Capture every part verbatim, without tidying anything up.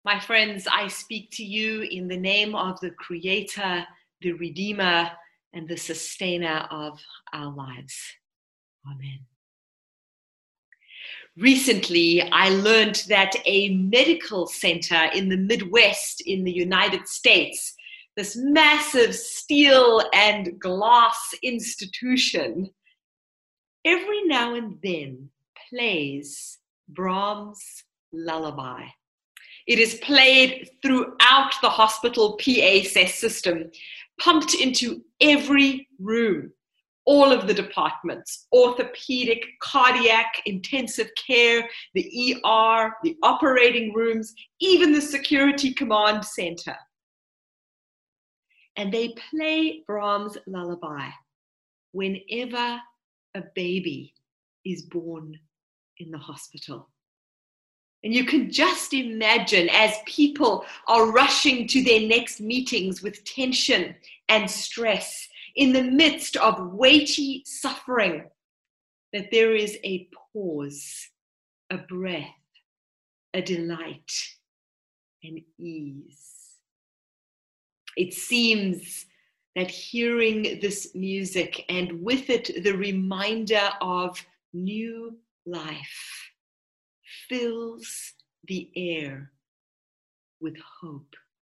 My friends, I speak to you in the name of the Creator, the Redeemer, and the Sustainer of our lives. Amen. Recently, I learned that a medical center in the Midwest in the United States, this massive steel and glass institution, every now and then plays Brahms' Lullaby. It is played throughout the hospital P A system, pumped into every room, all of the departments, orthopedic, cardiac, intensive care, the E R, the operating rooms, even the security command center. And they play Brahms' Lullaby whenever a baby is born in the hospital. And you can just imagine as people are rushing to their next meetings with tension and stress in the midst of weighty suffering, that there is a pause, a breath, a delight, an ease. It seems that hearing this music and with it the reminder of new life fills the air with hope.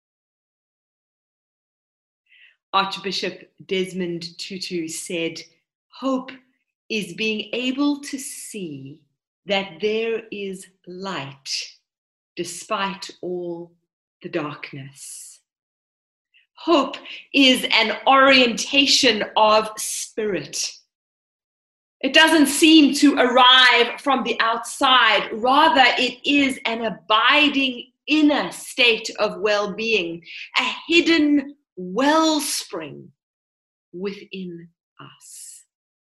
Archbishop Desmond Tutu said, "Hope is being able to see that there is light despite all the darkness. Hope is an orientation of spirit. It doesn't seem to arrive from the outside. Rather, it is an abiding inner state of well-being, a hidden wellspring within us."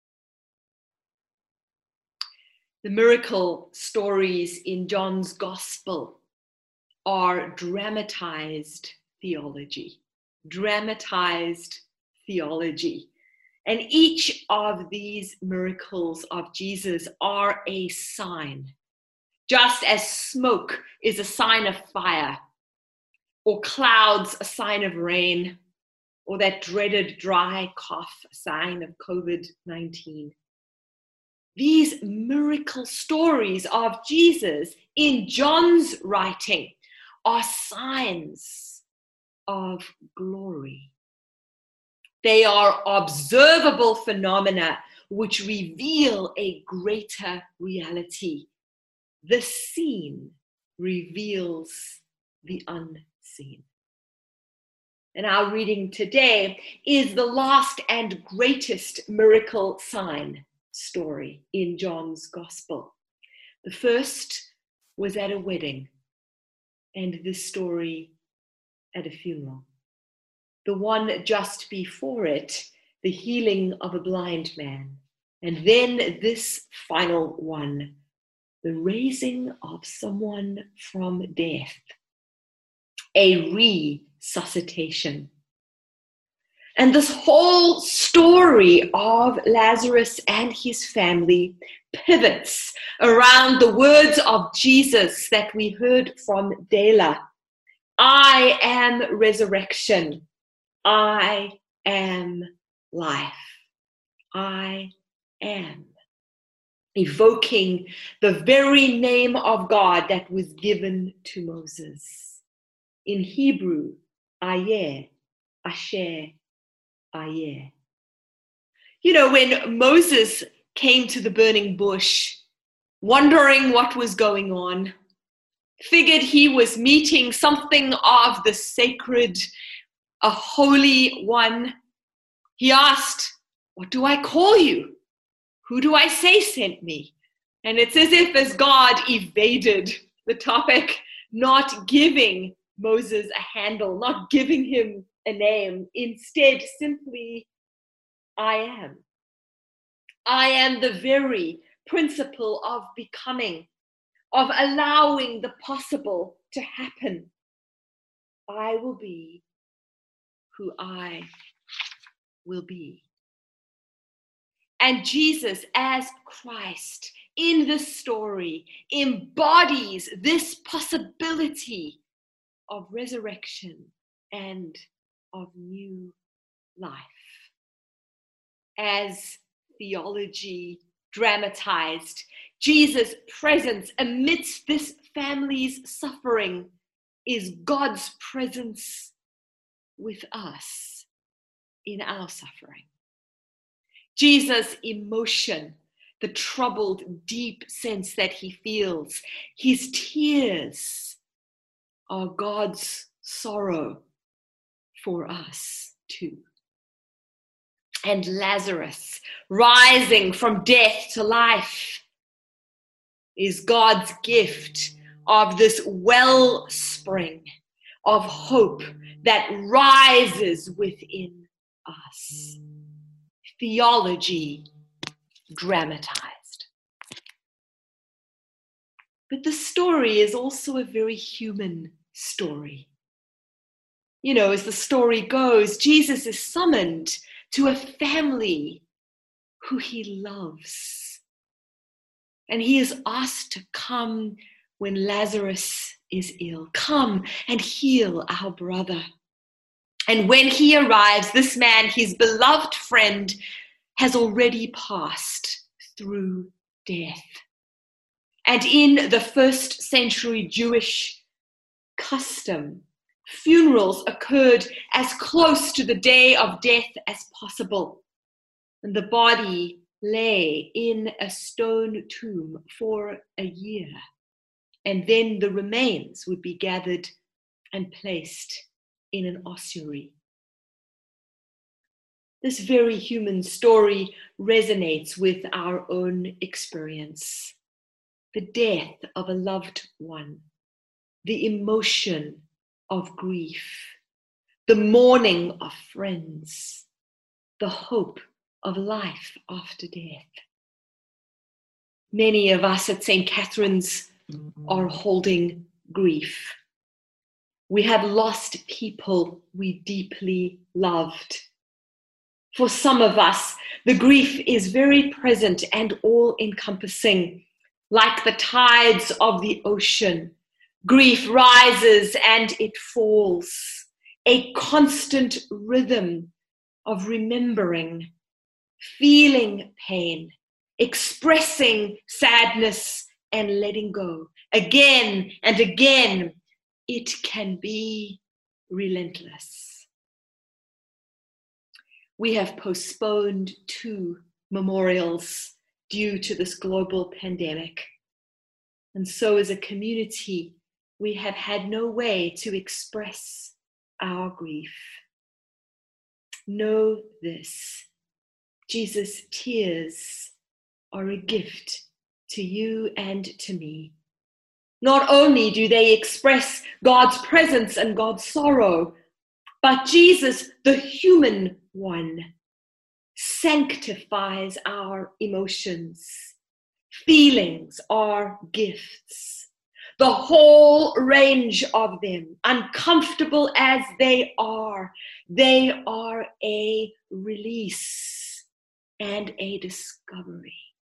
The miracle stories in John's Gospel are dramatized theology, dramatized theology. And each of these miracles of Jesus are a sign, just as smoke is a sign of fire, or clouds a sign of rain, or that dreaded dry cough a sign of COVID nineteen. These miracle stories of Jesus in John's writing are signs of glory. They are observable phenomena which reveal a greater reality. The seen reveals the unseen. And our reading today is the last and greatest miracle sign story in John's Gospel. The first was at a wedding, and this story at a funeral. The one just before it, the healing of a blind man. And then this final one, the raising of someone from death, a resuscitation. And this whole story of Lazarus and his family pivots around the words of Jesus that we heard from Dela. I am resurrection. I am life. I am. Evoking the very name of God that was given to Moses. In Hebrew, Ayeh, Asher, Ayeh. You know, when Moses came to the burning bush, wondering what was going on, figured he was meeting something of the sacred, a holy one, he asked, "What do I call you? Who do I say sent me?" And it's as if as God evaded the topic, not giving Moses a handle, not giving him a name. Instead, simply, I am. I am the very principle of becoming, of allowing the possible to happen. I will be who I will be. And Jesus, as Christ, in this story, embodies this possibility of resurrection and of new life. As theology dramatized, Jesus' presence amidst this family's suffering is God's presence with us in our suffering. Jesus' emotion, the troubled, deep sense that he feels, his tears are God's sorrow for us too. And Lazarus, rising from death to life, is God's gift of this wellspring of hope that rises within us. Theology dramatized. But the story is also a very human story. You know, as the story goes, Jesus is summoned to a family who he loves. And he is asked to come when Lazarus is ill. Come and heal our brother. And when he arrives, this man, his beloved friend, has already passed through death. And in the first century Jewish custom, funerals occurred as close to the day of death as possible. And the body lay in a stone tomb for a year. And then the remains would be gathered and placed in an ossuary. This very human story resonates with our own experience. The death of a loved one, the emotion of grief, the mourning of friends, the hope of life after death. Many of us at Saint Catherine's are holding grief. We have lost people we deeply loved. For some of us, the grief is very present and all-encompassing. Like the tides of the ocean, grief rises and it falls, a constant rhythm of remembering, feeling pain, expressing sadness and letting go. Again and again, it can be relentless. We have postponed two memorials due to this global pandemic. And so as a community, we have had no way to express our grief. Know this, Jesus' tears are a gift to you and to me. Not only do they express God's presence and God's sorrow, but Jesus, the human one, sanctifies our emotions. Feelings are gifts. The whole range of them, uncomfortable as they are, they are a release and a discovery.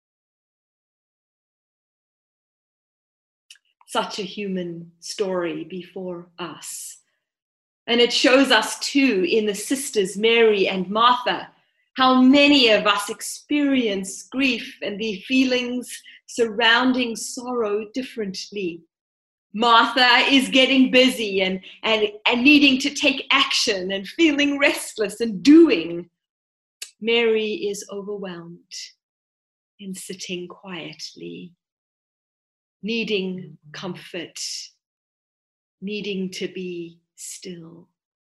Such a human story before us. And it shows us too in the sisters Mary and Martha how many of us experience grief and the feelings surrounding sorrow differently. Martha is getting busy and, and, and needing to take action and feeling restless and doing. Mary is overwhelmed and sitting quietly, needing comfort, needing to be still.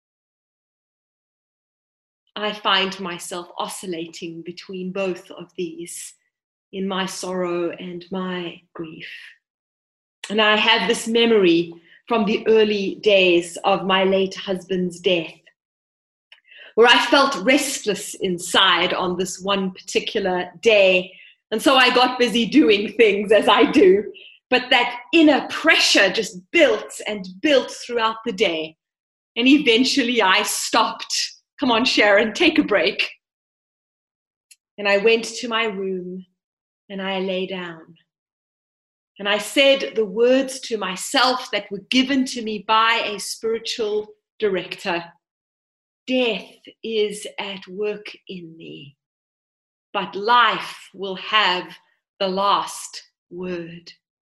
I find myself oscillating between both of these in my sorrow and my grief. And I have this memory from the early days of my late husband's death, where I felt restless inside on this one particular day. And so I got busy doing things as I do. But that inner pressure just built and built throughout the day. And eventually I stopped. Come on, Sharon, take a break. And I went to my room and I lay down. And I said the words to myself that were given to me by a spiritual director. Death is at work in me, but life will have the last word.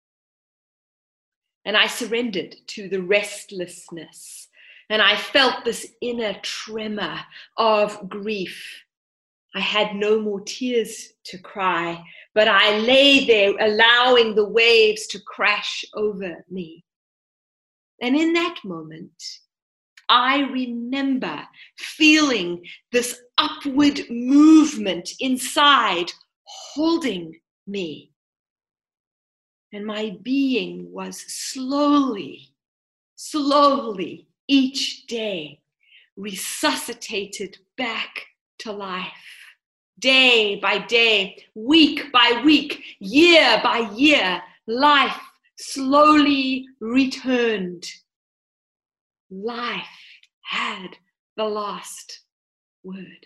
And I surrendered to the restlessness, and I felt this inner tremor of grief. I had no more tears to cry, but I lay there allowing the waves to crash over me. And in that moment, I remember feeling this upward movement inside holding me. And my being was slowly, slowly each day resuscitated back to life. Day by day, week by week, year by year, life slowly returned. Life had the last word.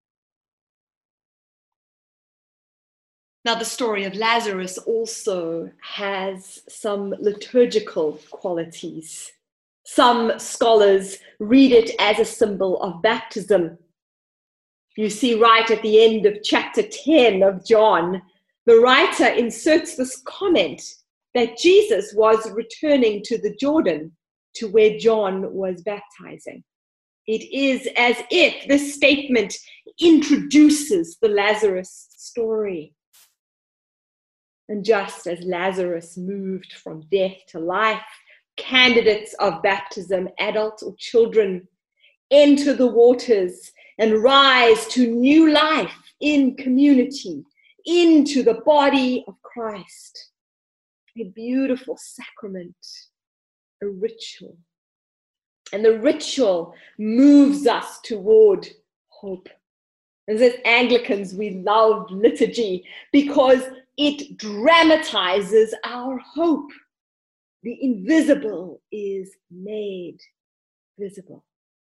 Now, the story of Lazarus also has some liturgical qualities. Some scholars read it as a symbol of baptism. You see right at the end of chapter ten of John, the writer inserts this comment that Jesus was returning to the Jordan, to where John was baptizing. It is as if this statement introduces the Lazarus story. And just as Lazarus moved from death to life, candidates of baptism, adults or children, enter the waters and rise to new life in community, into the body of Christ. A beautiful sacrament, a ritual. And the ritual moves us toward hope. And as Anglicans, we love liturgy because it dramatizes our hope. The invisible is made visible.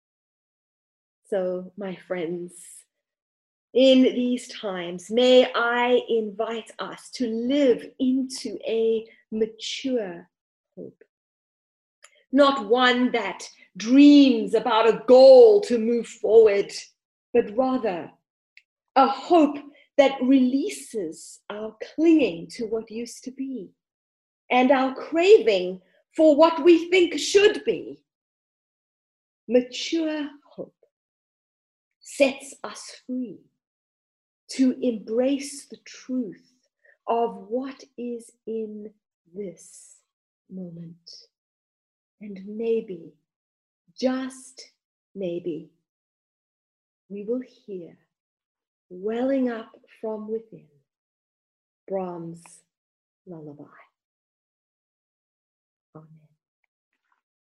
So, my friends, in these times, may I invite us to live into a mature hope. Not one that dreams about a goal to move forward, but rather a hope that releases our clinging to what used to be and our craving for what we think should be. Mature hope sets us free to embrace the truth of what is in this moment. And maybe, just maybe, we will hear, welling up from within, Brahms' lullaby. Amen.